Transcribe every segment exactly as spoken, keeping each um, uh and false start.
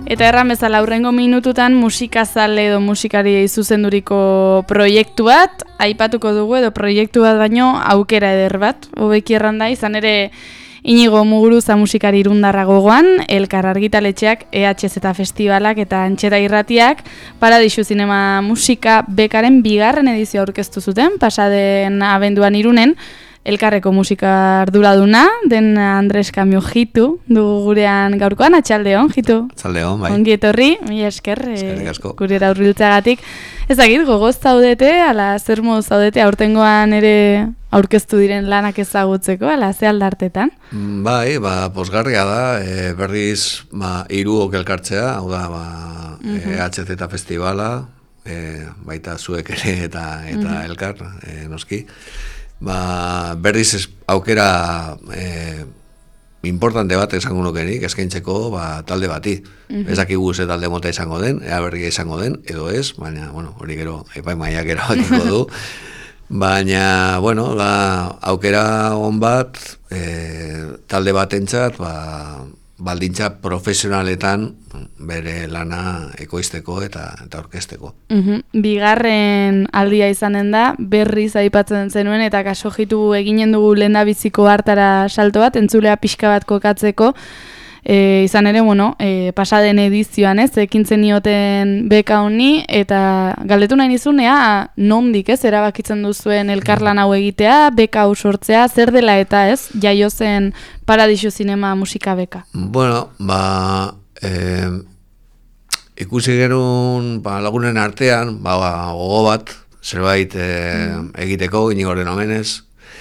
Eta erran bezala aurrengo minututan musikazale edo musikari zuzenduriko proiektu bat, aipatuko dugu edo proiektu bat baino aukera eder bat, hobeki erranda izan ere Inigo Muguruza musikari irundarra gogoan, Elkar argitaletxeak, E H Z festivalak eta Antxeta irratiak, Paradisu Zinema Musika bekaren bigarren edizio aurkeztu zuten, pasaden abenduan Irunen, Elkarreko musika arduraduna, den Andres Kamio Jitu, dugu gurean gaurkoan, atxaldeon, Jitu. Atxaldeon, bai. Ongi etorri, mila esker, Eskerrik asko. gurera hurbiltzagatik. Ez dakit, gogoz zaudete, ala zer modu zaudete, aurtengoan ere aurkeztu diren lanak ezagutzeko, ala ze aldartetan? Bai, ba, posgarria da, e, berriz ba, hiruok elkartzea, hau da, ba, E H Z festivala, e, baita zuek ere eta, eta Elkar, e, noski. Ba, berriz ez, aukera e, importante bat esango nukenik, eskaintzeko ba, talde bati. Mm-hmm. Ez dakigu ze talde mota izango den, ea berria izango den, edo ez, baina, bueno, hori gero, epaimaiak erabakiko du. Baina, bueno, la, aukera on bat, e, talde batentzat, ba, baldintza profesionaletan bere lana ekoizteko eta eta orkesteko. Uhum. Bigarren aldia izanen da, berriz aipatzen zenuen eta kaso jitu eginen dugu lehendabiziko hartara salto bat, entzulea pixka bat kokatzeko, e, izan ere, bueno, e, pasaden edizioan ez, ekintzen nioten beka honi, eta galdetu nahi nizun, ea, nondik ez, erabakitzen duzuen elkarlan hau egitea, beka hau sortzea, zer dela eta ez, jaio zen Paradisu Zinema Musika beka. Bueno, ba, eh, ikusi gerun ba, lagunen artean, ba, ba, gogo bat, zerbait eh, mm. egiteko, Inigoren omenez,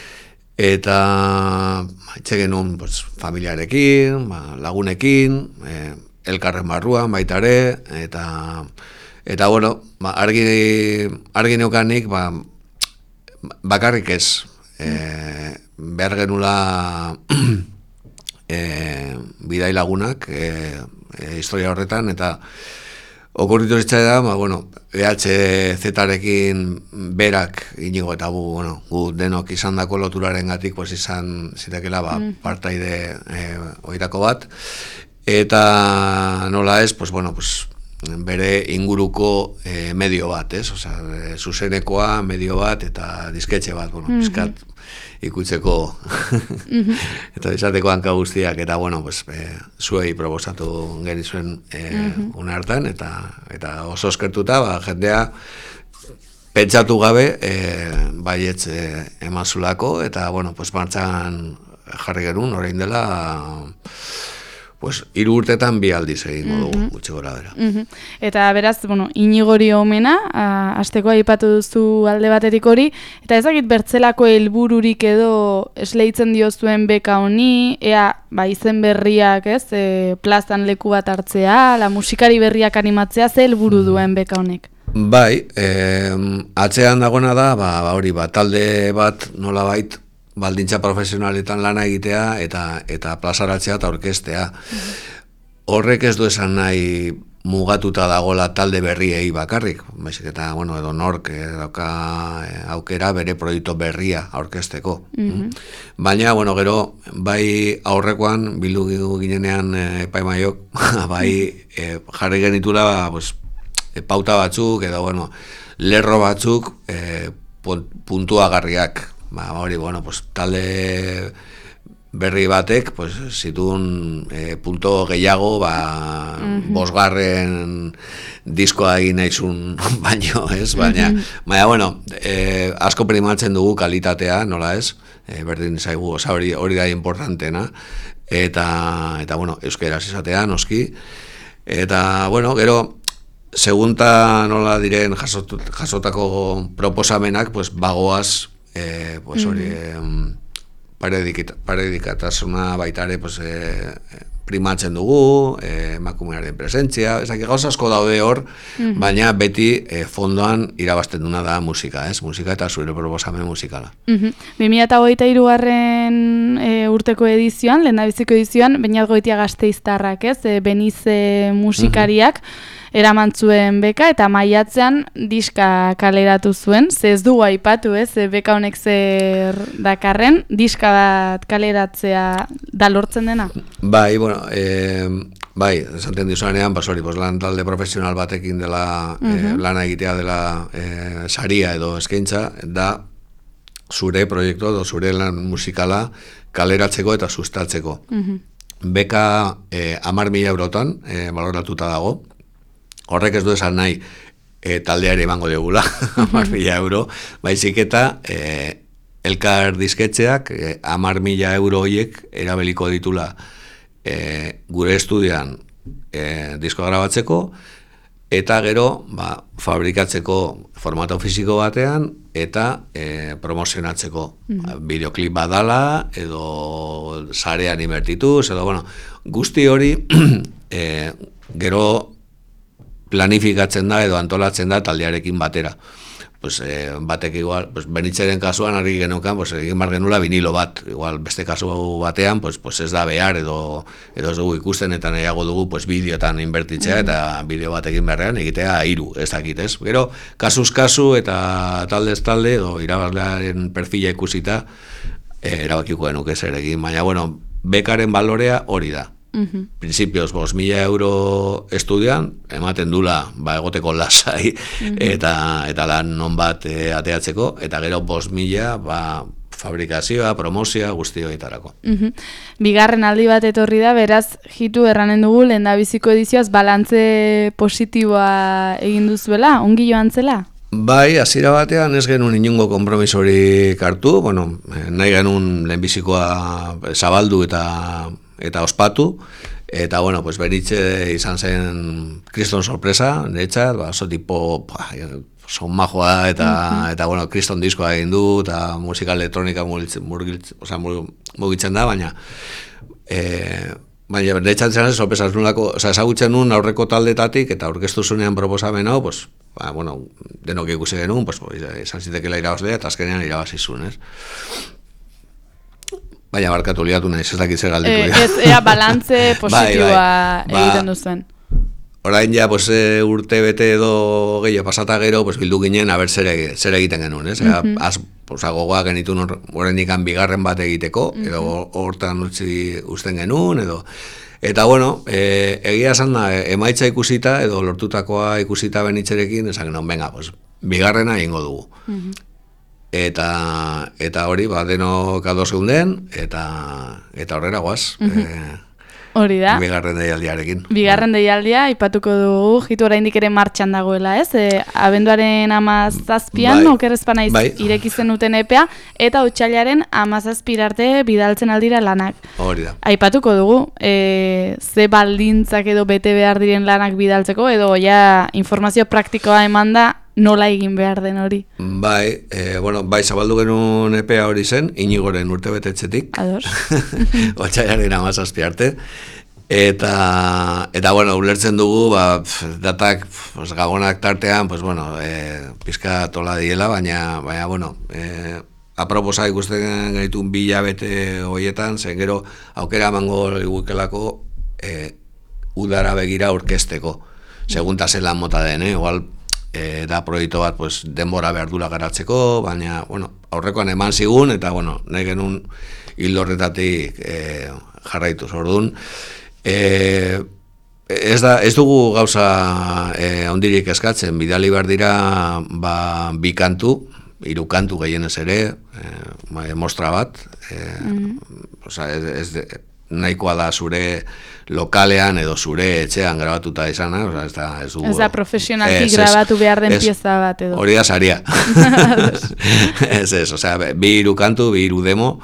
eta etxe genuen pues, familiarekin, ba, lagunekin, eh, elkarren barruan baita ere, eta, eta bueno, ba, argi, argi neukanik, ba, bakarrik ez, eh, behar genula E, bidai lagunak e, e, historia horretan, eta okurritu zitzai da, ba, bueno, E H Z-arekin berak Inigo eta gu, bueno, gu denok izan dako loturaren gatik, pues izan zitekela ba, mm. partaide e, oitako bat, eta nola ez, pues, bueno, pues, bere inguruko e, medio bat, ez? Osea, e, zuzenekoa, medio bat, eta disketxe bat, bueno, mm-hmm. pizkat ikutzeko mm-hmm. eta izateko hanka guztiak, eta bueno, pues, e, zuei proposatu genizuen e, mm-hmm. una hartan, eta, eta oso eskertuta, ba, jendea pentsatu gabe e, baietz e, emazulako, eta bueno, pues, martxan jarri gerun, orain dela pues, hiru urtetan bi aldiz egingo dugu, mm-hmm. gutxi gora bera. Mm-hmm. Eta beraz, bueno, Inigori omena, hasteko aipatu duzu alde batetik hori, eta ezakit bertzelako helbururik edo esleitzen diozuen beka honi, ea, ba, izen berriak, ez, e, plazan leku bat hartzea, la musikari berriak animatzea, ze helburu duen beka honek? Bai, eh, atzean dagoena da, ba, ba hori, ba, talde bat nolabait, baldintza profesionaletan lana egitea eta eta plazaratzea eta orkestea. Horrek ez du esan nahi mugatuta dagola talde berriei bakarrik, baizik eta bueno, edo nork eh, dauka eh, aukera bere proiektu berria aurkesteko. Mm-hmm. Baina bueno, gero bai aurrekoan bildu ginenean eh, epaimaiok bai eh, jarri genitula pues, eh, pauta batzuk edo bueno, lerro batzuk eh, puntuagarriak. Ba, hori, bueno, pues, talde berri batek, pues, zituen e, punto gehiago, ba, mm-hmm. bosgarren diskoa egin naizun baino, ez? Baina, mm-hmm. baina, bueno, e, asko primatzen dugu kalitatea, nola ez? E, berdin zaigu, oza, hori, hori da importantena, eta, eta bueno, euskeraz izatea, noski, eta, bueno, gero, segunta nola diren jasot, jasotako proposamenak, pues, bagoaz, Eh, pues hori mm-hmm. eh, paredikatasuna baitare pues, eh, primatzen dugu, eh, emakumearen presentzia, ezak gauza asko daude hor, mm-hmm. baina beti eh, fondoan irabazten duna da musika, ez? Musika eta zure proposamen musikala. Mm-hmm. bi mila hogeita hirugarren e, urteko edizioan, lehendabiziko edizioan, Beñat Goitia Gasteiztarrak, ez? E, Benize musikariak, mm-hmm. eraman zuen beka eta maiatzean diska kaleratu zuen, ze ez dugu aipatu, ez, beka honek zer dakarren, diska bat kaleratzea da lortzen dena? Bai, bueno, eh, Bai, esaten dizuanean, pues hori, pues lan talde profesional batekin dela, uh-huh. eh, lana egitea dela eh, saria edo eskaintza, da zure proiektu edo zure lan musikala kaleratzeko eta sustatzeko. Uh-huh. Beka eh, amar mila eurotan eh, baloratuta dago, horrek ez du esan nahi eh, taldeare emango degula, amar mila euro, baizik eta eh, elkar disketxeak eh, amar mila euro horiek erabeliko ditula E, gure estudian e, disko grabatzeko eta gero ba, fabrikatzeko formato fisiko batean eta e, promozionatzeko mm. bideoklip badala edo sarean inbertituz edo bueno, guzti hori e, gero planifikatzen da edo antolatzen da taldearekin batera. Pues, eh, batek igual, pues, benitzeren kasuan argi genukan, pues, egin bar genula vinilo bat, igual beste kasu batean, pues, pues ez da behar edo, edo ez dugu ikusten eta nahiago dugu pues, bideotan inbertitzea eta bideo bat egin beharrean egitea hiru, ez dakit, ez? Gero, kasuz kasu eta taldez talde edo irabazlearen perfila ikusita eh, erabakiko genuke zer egin, baina bueno, bekaren balorea hori da. Uh-huh. Principios, bos mila euro estudian, ematen dula ba, egoteko lasai uh-huh. eta, eta lan non bat e, ateatzeko, eta gero bos mila ba, fabrikazioa, promozioa, guzti horietarako. Uh-huh. Bigarren aldi bat etorri da, beraz, hitu erranen dugu, lehendabiziko edizioaz, balantze positiboa egin duzuela, ongi joan zela? Bai, hasiera batean ez genuen inungo konpromisorik hartu, bueno, nahi genuen lehenbizikoa zabaldu eta eta ospatu, eta bueno, pues beritze izan zen kriston sorpresa, niretzat, ba, oso tipo, pa, son majoa eta, uh-huh. eta bueno, kriston diskoa egin du, eta musika elektronika mugitzen da, baina e, baina niretzat zen sorpresa, oza, ezagutzen nun aurreko taldetatik, eta aurkeztu zunean proposamen hau, pues, ba, bueno, denok ikusi genuen, pues, izan zitekela irabazlea, eta azkenean irabazi zuen, ez? Baina barkatu liatu nahi, ez dakit zer galditu. Eh, ez, ea balantze positiboa bai, bai. egiten duzuen. Orain ja, pues, e, urte bete edo gehiago pasata gero, pues, bildu ginen, haber zer, zer egiten genuen, ez? Uh-huh. Az, pues, gogoa genitu horren ikan bigarren bat egiteko, uh-huh. edo hortan utzi usten genuen, edo... Eta, bueno, e, egia esan da, emaitza ikusita, edo lortutakoa ikusita benitzerekin, esan genuen, venga, pues, bigarrena egingo dugu. Uh-huh. Eta eta hori ba denok ados geunden eta eta horrera goaz. Uh-huh. E, hori da. Bigarren deialdiarekin. Bigarren deialdia aipatuko dugu, jitu oraindik ere martxan dagoela, ez? E, abenduaren hamazazpian bai. Okerrezpa naiz bai. Ireki zenuten epea eta otsailaren hamazazpi arte bidaltzen aldira lanak. Hori da. Aipatuko dugu, e, ze baldintzak edo bete behar diren lanak bidaltzeko edo ja informazio praktikoa emanda nola egin behar den hori? Bai, e, bueno, bai, zabaldu genuen epea hori zen, Inigoren urte betetzetik. Ados. Otsailaren hamazazpi arte. Eta, eta bueno, ulertzen dugu, ba, datak, pues, gabonak tartean, pues, bueno, e, pizka tola diela, baina, baina, bueno, e, aproposa ikusten gaitun bila bete horietan, zen gero, aukera emango igukelako, e, udara begira orkesteko. Segunta zelan mota den, eh? Igual, E, da proiektu bat pues, denbora behar dula garatzeko, baina bueno, aurrekoan eman zigun, eta bueno, nahi genuen hildorretatik e, jarraituz. Orduan, e, ez, da, ez dugu gauza e, ondirik eskatzen, bidali behar dira ba, bi kantu, hiru kantu gehienez ere, e, ba, mostra bat, e, mm-hmm. oza, ez, ez, nahikoa da zure lokalean edo zure etxean grabatuta izana, o sea, ez da, ez dugu... Ez da profesionalki grabatu behar den pieza bat edo. Hori da saria. Ez ez, o sea, bi hiru kantu, bi hiru demo,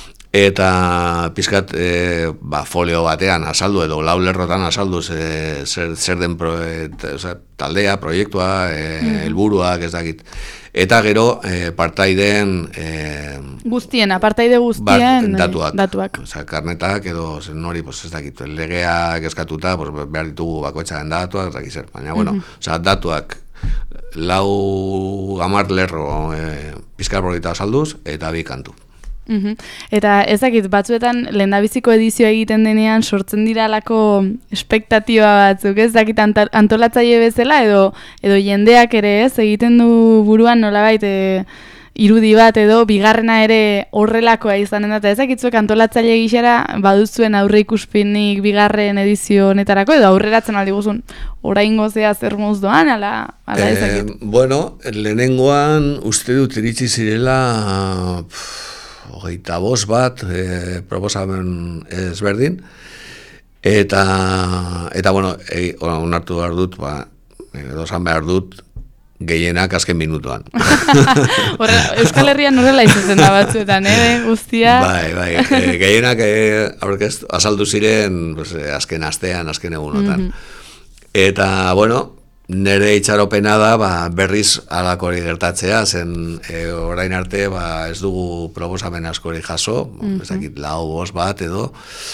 eta pizkat e, ba, folio batean azaldu edo lau lerrotan azaldu e, zer, zer den pro, e, o sea, taldea, proiektua, helburuak, mm. ez dakit. Eta gero, e, partaideen... E, guztien, apartaide guztien bat, datuak. datuak. Osa, karnetak edo nori, pues, ez dakit, legeak eskatuta, pues, behar ditugu bakoitzaren datuak, ez dakit zer. Baina, bueno, mm-hmm. osa, datuak lau gamar lerro e, pizkar borita azalduz, eta bi kantu. Uhum. Eta ezakit batzuetan lehendabiziko edizio egiten denean sortzen dira alako espektatiba batzuk, ez dakit antolatzaile bezala edo edo jendeak ere ez egiten du buruan nolabait e, irudi bat edo bigarrena ere horrelakoa izanen da, eta ezakitzuek antolatzaile gisara baduzuen aurre ikuspenik bigarren edizio honetarako, edo aurreratzen aldi guzun, oraingo zea zer moz doan, ala, ala ezakit? Eh, bueno, lehenengoan uste dut iritsi zirela hogeita bost bat eh, proposamen ezberdin, eta, eta bueno, e, onartu behar dut, ba, edo esan behar dut, gehienak azken minutuan. Horre, Euskal Herrian horrela izaten da batzuetan, eh, guztia? Bai, bai, e, gehienak e, aurkest, azaldu ziren pues, azken astean, azken egunotan. Mm-hmm. Eta, bueno, nire itxaropena da ba, berriz alakori gertatzea, zen e, orain arte ba, ez dugu proposamen askori jaso, mm-hmm. ezakit lau bost bat edo,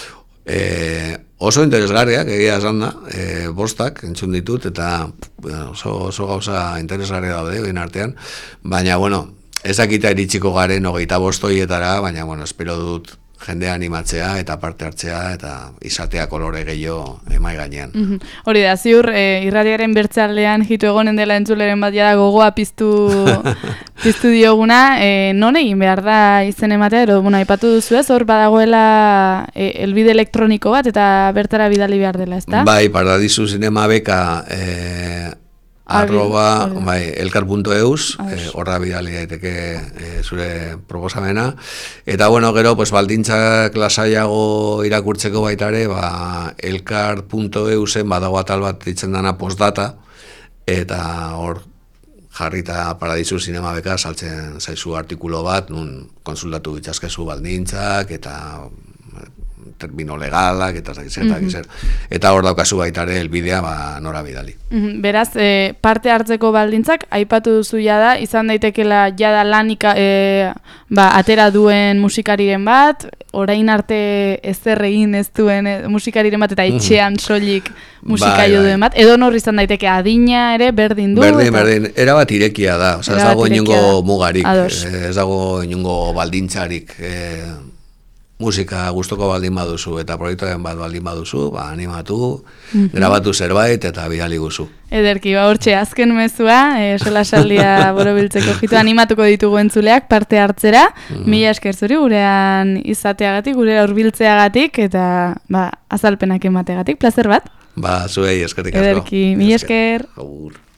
e, oso interesgarriak, egia esan da, e, bostak entzun ditut, eta oso, oso gauza interesgarria daude, egin artean, baina, bueno, ezakita iritsiko garen hogeita bostoietara, baina, bueno, espero dut jendea animatzea eta parte hartzea eta izatea kolore gehiago emai gainean. Mm-hmm. Hori da, ziur, e, irradiaren bertzaldean jitu egonen dela entzuleren bat jada gogoa piztu, piztu dioguna, e, non egin behar da izen ematea, ero, bueno, aipatu duzu ez, hor badagoela e, elbide elektroniko bat eta bertara bidali behar dela, ezta? Bai, Paradisu Zinema Beka e, arroba bai, elkar punto eus, horra eh, bidali daiteke eh, zure proposamena, eta bueno, gero pues, baldintzak lasaiago irakurtzeko baita ere, ba, elkar punto eusen badago atal bat ditzen dana postdata, eta hor jarrita Paradisu Zinema Beka saltzen zaizu artikulo bat, nun konsultatu bitzazkezu baldintzak, eta termino legalak, eta zakizer, mm-hmm. eta hor daukazu baita ere elbidea ba, nora bidali. Mm-hmm. Beraz, e, parte hartzeko baldintzak, aipatu duzu jada, izan daitekela jada lanika e, ba, atera duen musikariren bat, orain arte ezer egin ez duen e, musikariren bat, eta etxean soilik musikaio bai, duen bat, edo nor izan daiteke adina ere, berdin du? Berdin, eta... berdin, erabat irekia da, oza, ez dago inungo mugarik, ez dago inungo baldintzarik, e, musika gustoko baldin baduzu eta proiektuaren bat baldin baduzu, ba, animatu, mm-hmm. grabatu zerbait eta bidali guzu. Ederki, ba, hortxe, azken mezua, e, sola saldia borobiltzeko jitu animatuko ditugu entzuleak parte hartzera, mm-hmm. mila esker zuri gurean izateagatik, gurea hurbiltzeagatik eta ba, azalpenak emateagatik, plazer bat? Ba, zuei eskerrik asko. Ederki, mila esker. Agur.